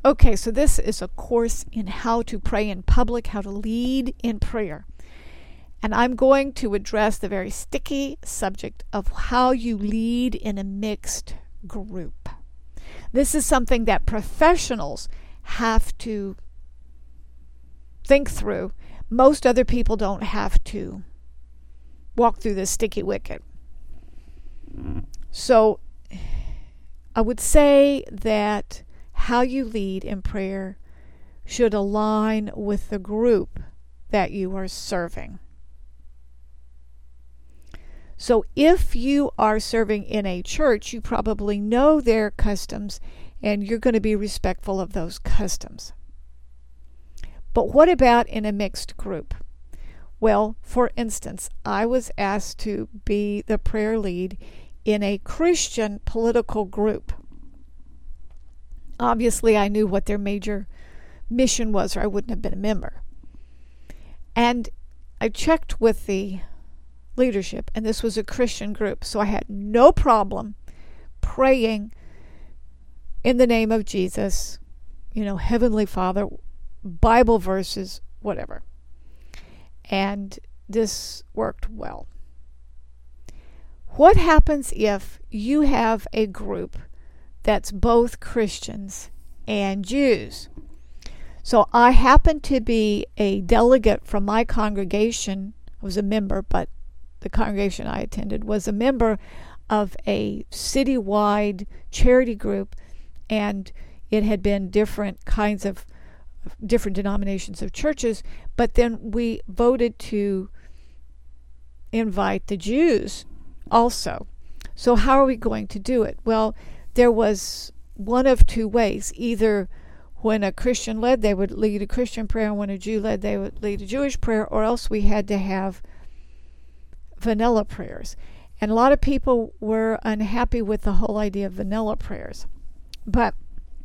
Okay, so this is a course in how to pray in public, how to lead in prayer. And I'm going to address the very sticky subject of how you lead in a mixed group. This is something that professionals have to think through. Most other people don't have to walk through this sticky wicket. So I would say that how you lead in prayer should align with the group that you are serving. So if you are serving in a church, you probably know their customs and you're going to be respectful of those customs. But what about in a mixed group? Well, for instance, I was asked to be the prayer lead in a Christian political group. Obviously, I knew what their major mission was, or I wouldn't have been a member. And I checked with the leadership, and this was a Christian group, so I had no problem praying in the name of Jesus, Heavenly Father, Bible verses, whatever. And this worked well. What happens if you have a group that's both Christians and Jews? So I happened to be a delegate from my congregation. I was a member, but the congregation I attended was a member of a citywide charity group, and it had been different denominations of churches, but then we voted to invite the Jews also. So how are we going to do it? Well, there was one of two ways. Either when a Christian led, they would lead a Christian prayer, and when a Jew led, they would lead a Jewish prayer, or else we had to have vanilla prayers. And a lot of people were unhappy with the whole idea of vanilla prayers. But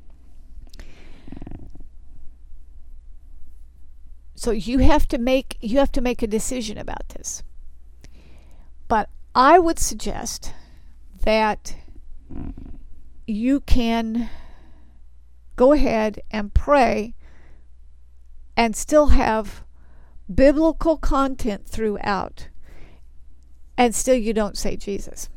so you have to make a decision about this. But I would suggest that you can go ahead and pray and still have biblical content throughout, and still you don't say Jesus.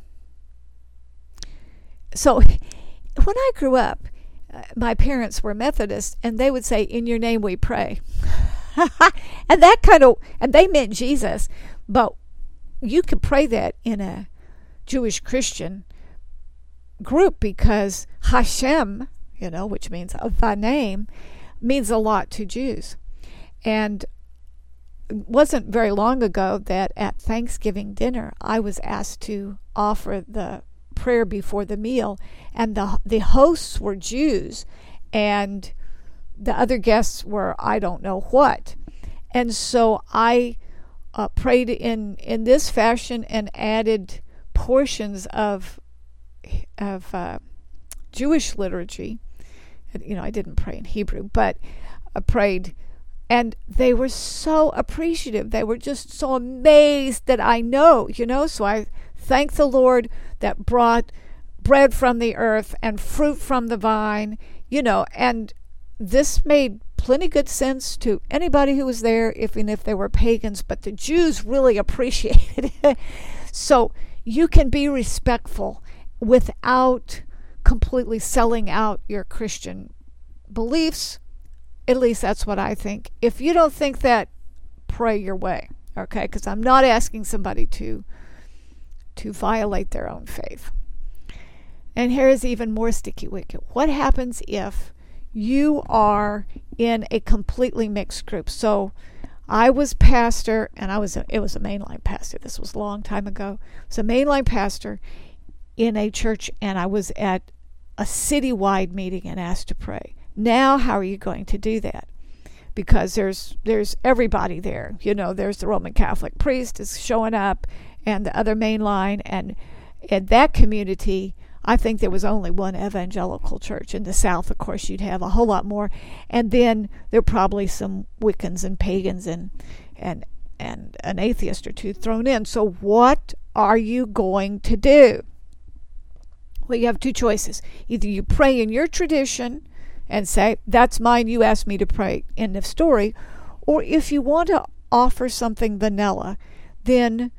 So when I grew up, my parents were Methodists, and they would say, "In your name we pray." and they meant Jesus, but you could pray that in a Jewish Christian group, because Hashem, which means of thy name, means a lot to Jews. And it wasn't very long ago that at Thanksgiving dinner I was asked to offer the prayer before the meal, and the hosts were Jews, and the other guests were I don't know what. And so I prayed in this fashion and added portions of Jewish liturgy. I didn't pray in Hebrew, but I prayed, and they were so appreciative. They were just so amazed that I know. So I thank the Lord that brought bread from the earth and fruit from the vine, and this made plenty good sense to anybody who was there, even if they were pagans, but the Jews really appreciated it. So you can be respectful without completely selling out your Christian beliefs. At least that's what I think. If you don't think that, pray your way, okay? Because I'm not asking somebody to violate their own faith. And here is even more sticky wicket. What happens if you are in a completely mixed group? So I was pastor, and it was a mainline pastor. This was a long time ago. I was a mainline pastor in a church, and I was at a citywide meeting and asked to pray. Now, how are you going to do that? Because there's everybody there. There's the Roman Catholic priest is showing up, and the other mainline, and in that community, I think there was only one evangelical church. In the South, of course, you'd have a whole lot more. And then there are probably some Wiccans and pagans and an atheist or two thrown in. So what are you going to do? Well, you have two choices. Either you pray in your tradition and say, that's mine, you asked me to pray, end of story. Or if you want to offer something vanilla, then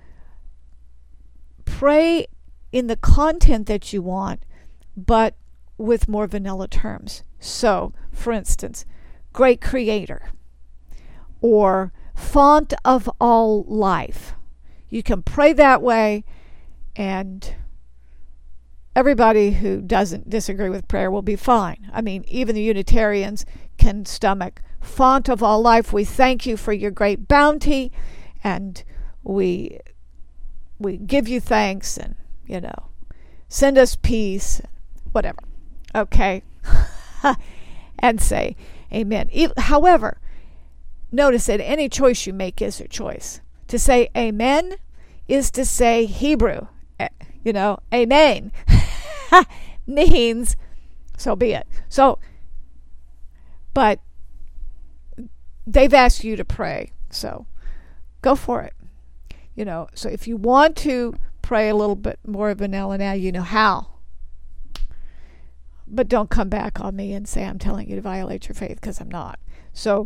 pray in the content that you want, but with more vanilla terms. So, for instance, great creator or font of all life. You can pray that way, and everybody who doesn't disagree with prayer will be fine. I mean, even the Unitarians can stomach font of all life. We thank you for your great bounty, and we give you thanks, and send us peace, whatever. Okay, and say amen. However, notice that any choice you make is a choice. To say amen is to say Hebrew. Amen means so be it. So, but they've asked you to pray, so go for it. So if you want to pray a little bit more vanilla now, you know how. But don't come back on me and say I'm telling you to violate your faith, because I'm not. So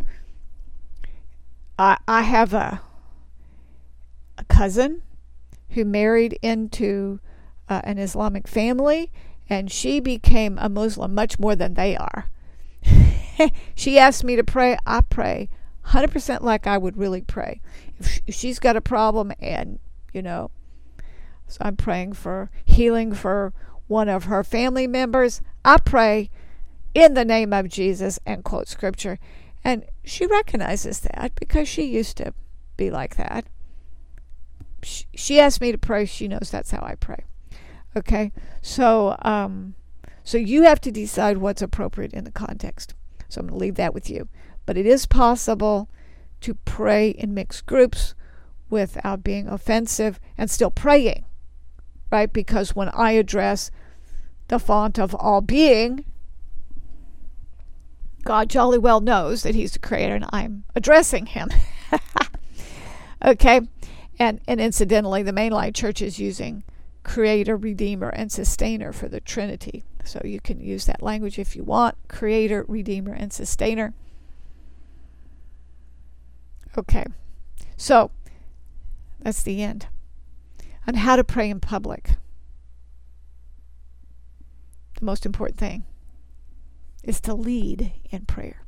I have a cousin who married into an Islamic family, and she became a Muslim much more than they are. She asked me to pray. I pray 100% like I would really pray. If she's got a problem, and so I'm praying for healing for one of her family members, I pray in the name of Jesus and quote scripture. And she recognizes that because she used to be like that. She asked me to pray. She knows that's how I pray. Okay, so you have to decide what's appropriate in the context. So I'm going to leave that with you. But it is possible to pray in mixed groups without being offensive and still praying, right? Because when I address the font of all being, God jolly well knows that he's the creator and I'm addressing him. Okay, and incidentally, the mainline church is using creator, redeemer, and sustainer for the Trinity. So you can use that language if you want. Creator, redeemer, and sustainer. Okay, so that's the end on how to pray in public. The most important thing is to lead in prayer.